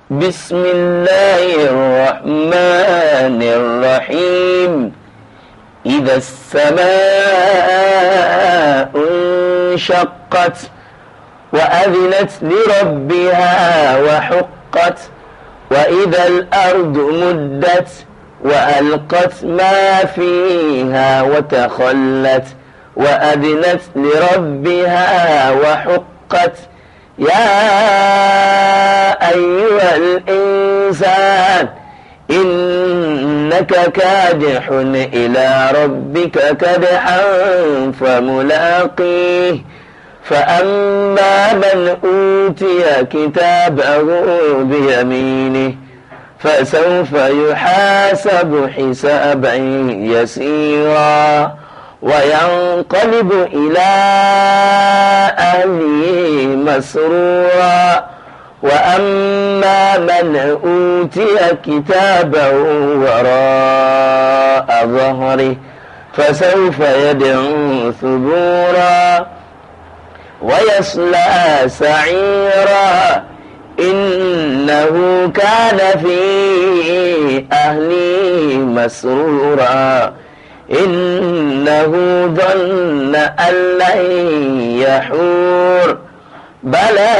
بسم الله الرحمن الرحيم إذا السماء انشقت وأذنت لربها وحقت وإذا الأرض مدت وألقت ما فيها وتخلت وأذنت لربها وحقت يا أيها الإنسان إنك كادح إلى ربك كدحا فملاقيه فأما من أوتي كتابه بيمينه فسوف يحاسب حسابا يسيرا وينقلب إلى أهله مسرورا وأما من أوتي كتابه وراء ظهره فسوف يدعو ثبورا ويصلى سعيرا إنه كان في أهله مسرورا إنه ظن أن لن يحور بلى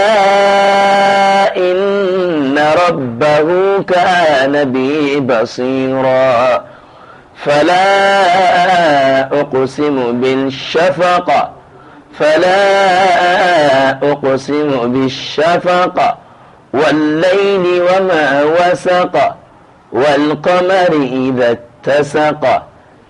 إن ربه كان به بصيرا فلا أقسم بالشفق والليل وما وسق والقمر إذا اتسق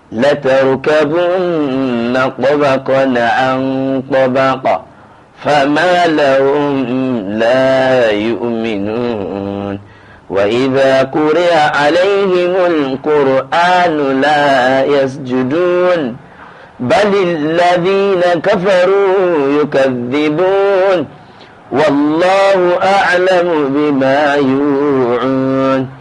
لتركبن طبقا عن طبق فما لهم لا يؤمنون وإذا قرئ عليهم القرآن لا يسجدون بل الذين كفروا يكذبون والله أعلم بما يوعون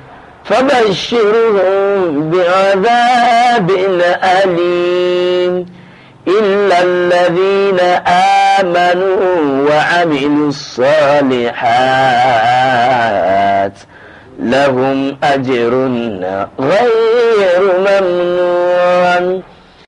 فبشرهم بعذاب أليم إلا الذين آمنوا وعملوا الصالحات لهم أجر غير ممنون